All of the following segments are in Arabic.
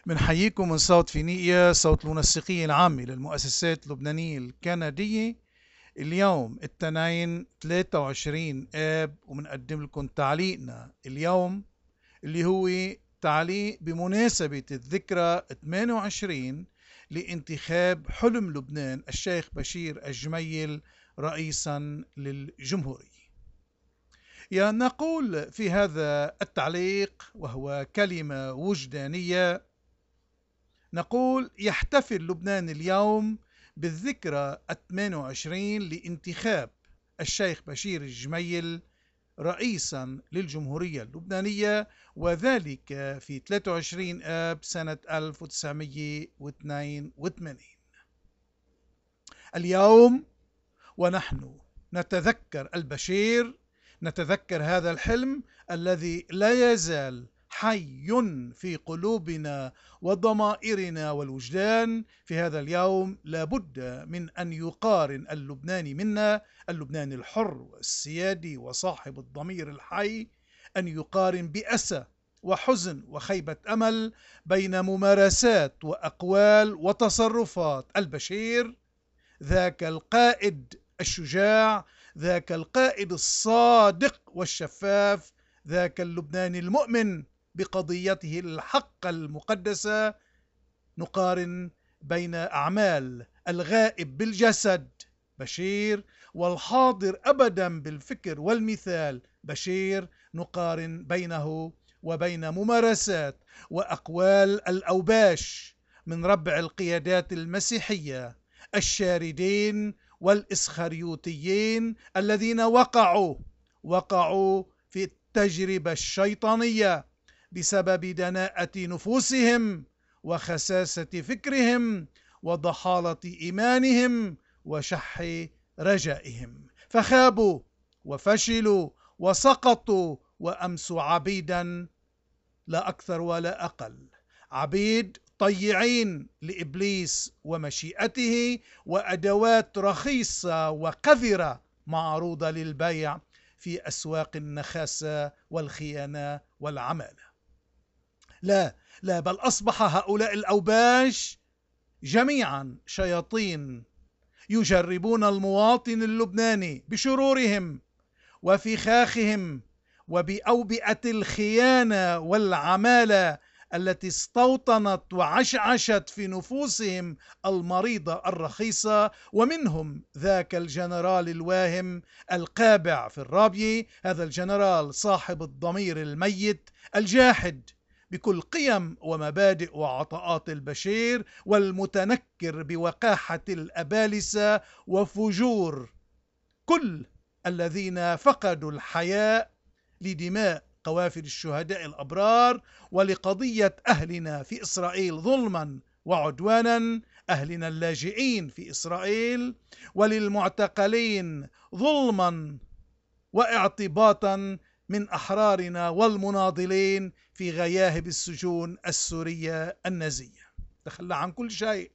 بنحييكم من صوت فينيقيا، صوت المنسقية العامة للمؤسسات اللبنانية الكندية. اليوم التنين 23 آب، وبنقدم لكم تعليقنا اليوم اللي هو تعليق بمناسبة الذكرى 28 لانتخاب حلم لبنان الشيخ بشير الجميل رئيسا للجمهورية. نقول في هذا التعليق وهو كلمة وجدانية، نقول: يحتفل لبنان اليوم بالذكرى 28 لانتخاب الشيخ بشير الجميل رئيسا للجمهورية اللبنانية، وذلك في 23 آب سنة 1982. اليوم ونحن نتذكر البشير، نتذكر هذا الحلم الذي لا يزال حي في قلوبنا وضمائرنا والوجدان. في هذا اليوم لابد من أن يقارن اللبناني منا، اللبناني الحر والسيادي وصاحب الضمير الحي، أن يقارن بأسى وحزن وخيبة أمل بين ممارسات وأقوال وتصرفات البشير، ذاك القائد الشجاع، ذاك القائد الصادق والشفاف، ذاك اللبناني المؤمن بقضيته الحق المقدسة. نقارن بين أعمال الغائب بالجسد بشير والحاضر أبدا بالفكر والمثال بشير، نقارن بينه وبين ممارسات وأقوال الأوباش من ربع القيادات المسيحية الشاردين والإسخريوتيين الذين وقعوا في التجربة الشيطانية بسبب دناءة نفوسهم وخساسة فكرهم وضحالة إيمانهم وشح رجائهم، فخابوا وفشلوا وسقطوا وأمسوا عبيدا، لا أكثر ولا أقل، عبيد طيعين لإبليس ومشيئته، وأدوات رخيصة وقذرة معروضة للبيع في أسواق النخاسة والخيانة والعمالة. لا بل أصبح هؤلاء الأوباش جميعا شياطين يجربون المواطن اللبناني بشرورهم وفخاخهم وبأوبئة الخيانة والعمالة التي استوطنت وعشعشت في نفوسهم المريضة الرخيصة. ومنهم ذاك الجنرال الواهم القابع في الرابية، هذا الجنرال صاحب الضمير الميت الجاحد بكل قيم ومبادئ وعطاءات البشير، والمتنكر بوقاحة الأبالسة وفجور كل الذين فقدوا الحياء لدماء قوافل الشهداء الأبرار، ولقضية أهلنا في إسرائيل ظلما وعدوانا، أهلنا اللاجئين في إسرائيل، وللمعتقلين ظلما واعتباطا من أحرارنا والمناضلين في غياهب السجون السورية النازية. تخلى عن كل شيء،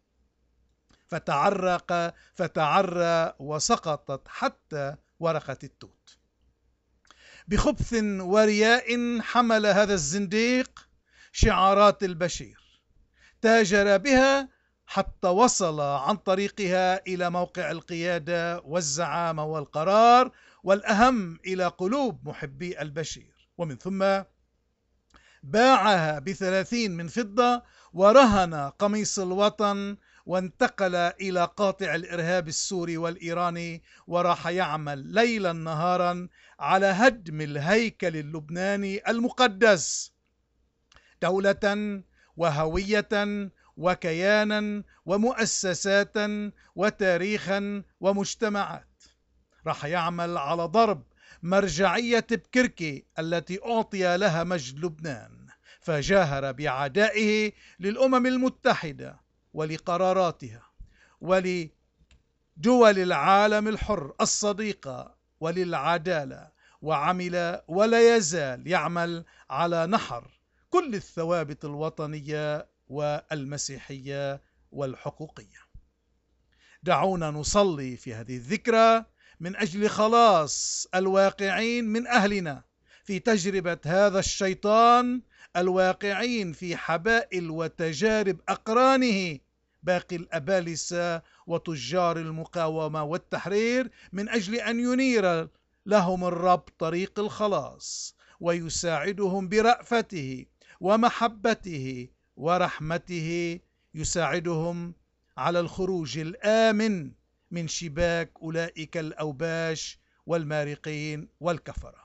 فتعرى وسقطت حتى ورقة التوت. بخبث ورياء حمل هذا الزنديق شعارات البشير، تاجر بها حتى وصل عن طريقها إلى موقع القيادة والزعامة والقرار، والأهم إلى قلوب محبي البشير، ومن ثم باعها ب30 من فضة ورهن قميص الوطن وانتقل إلى قاطع الإرهاب السوري والإيراني، وراح يعمل ليلا نهارا على هدم الهيكل اللبناني المقدس، دولة وهوية وكيانا ومؤسسات وتاريخا ومجتمعات. راح يعمل على ضرب مرجعية بكركي التي أعطي لها مجد لبنان، فجاهر بعدائه للأمم المتحدة ولقراراتها ولدول العالم الحر الصديقة وللعدالة، وعمل ولا يزال يعمل على نحر كل الثوابت الوطنية والمسيحية والحقوقية. دعونا نصلي في هذه الذكرى من أجل خلاص الواقعين من أهلنا في تجربة هذا الشيطان الواقعين في حبائل وتجارب أقرانه باقي الأبالسة وتجار المقاومة والتحرير، من أجل أن ينير لهم الرب طريق الخلاص ويساعدهم برأفته ومحبته ورحمته، يساعدهم على الخروج الآمن من شباك أولئك الأوباش والمارقين والكفرة.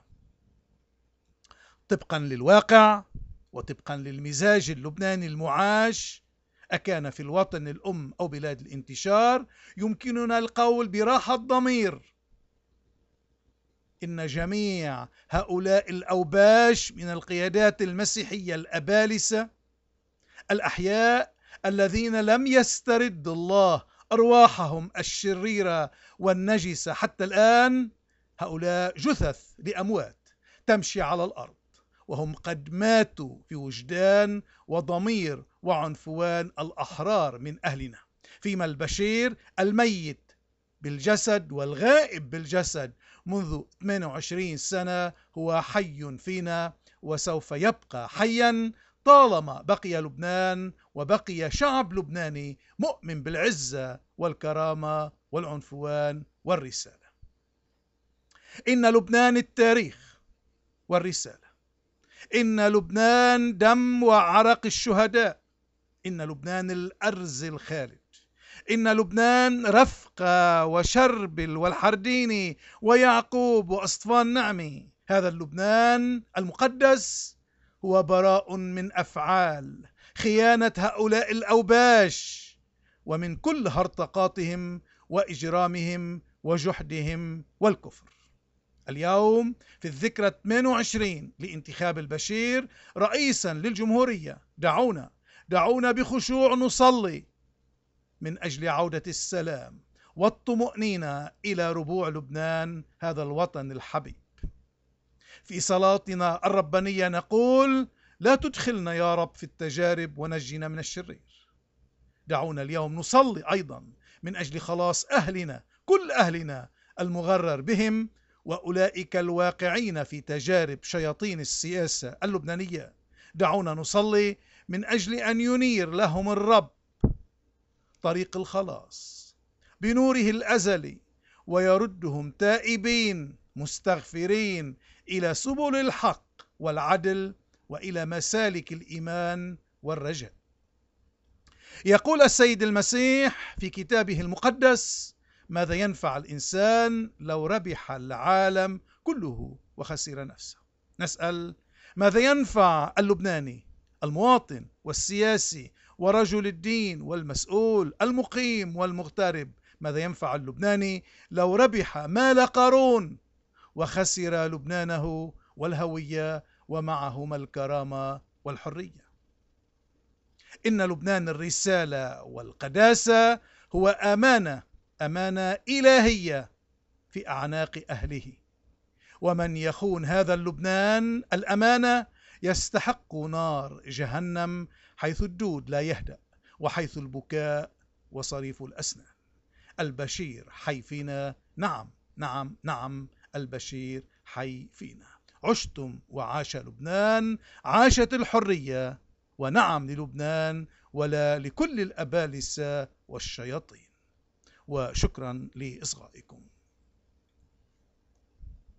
طبقا للواقع وطبقا للمزاج اللبناني المعاش، أكان في الوطن الأم أو بلاد الانتشار، يمكننا القول براحة ضمير إن جميع هؤلاء الأوباش من القيادات المسيحية الأبالسة الأحياء الذين لم يسترد الله أرواحهم الشريرة والنجسة حتى الآن، هؤلاء جثث لأموات تمشي على الأرض، وهم قد ماتوا في وجدان وضمير وعنفوان الأحرار من أهلنا، فيما البشير الميت بالجسد والغائب بالجسد منذ 28 سنة هو حي فينا، وسوف يبقى حيا طالما بقي لبنان وبقي شعب لبناني مؤمن بالعزة والكرامة والعنفوان والرسالة. إن لبنان التاريخ والرسالة، إن لبنان دم وعرق الشهداء، إن لبنان الأرز الخالد، إن لبنان رفقة وشربل والحرديني ويعقوب وأسطفان نعمي. هذا اللبنان المقدس هو براء من أفعال خيانة هؤلاء الأوباش ومن كل هرطقاتهم وإجرامهم وجحدهم والكفر. اليوم في الذكرى 28 لانتخاب البشير رئيسا للجمهورية، دعونا بخشوع نصلي من أجل عودة السلام والطمأنينة إلى ربوع لبنان، هذا الوطن الحبيب. في صلاتنا الربانية نقول: لا تدخلنا يا رب في التجارب ونجنا من الشرير. دعونا اليوم نصلي أيضا من أجل خلاص أهلنا، كل أهلنا المغرر بهم، وأولئك الواقعين في تجارب شياطين السياسة اللبنانية. دعونا نصلي من أجل أن ينير لهم الرب طريق الخلاص بنوره الأزلي، ويردهم تائبين مستغفرين إلى سبل الحق والعدل وإلى مسالك الإيمان والرجاء. يقول السيد المسيح في كتابه المقدس: ماذا ينفع الإنسان لو ربح العالم كله وخسر نفسه؟ نسأل: ماذا ينفع اللبناني المواطن والسياسي ورجل الدين والمسؤول المقيم والمغترب، ماذا ينفع اللبناني لو ربح مال قارون وخسر لبنانه والهوية ومعهما الكرامة والحرية؟ إن لبنان الرسالة والقداسة هو أمانة إلهية في أعناق أهله، ومن يخون هذا اللبنان الأمانة يستحق نار جهنم، حيث الدود لا يهدأ وحيث البكاء وصريف الأسنان. البشير حي فينا، نعم نعم نعم، البشير حي فينا. عشتم وعاش لبنان، عاشت الحرية، ونعم للبنان ولا لكل الأبالسة والشياطين. وشكرا لإصغائكم.